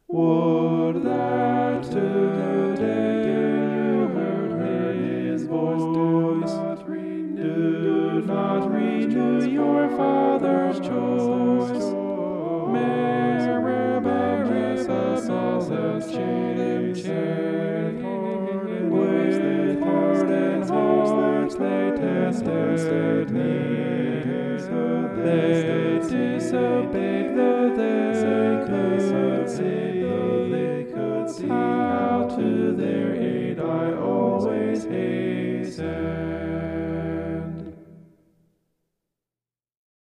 Would that today you heard his voice. Do not renew your father's choice. Meribah, soul have changed. With hardened hearts they tested me. They disobeyed though they could see.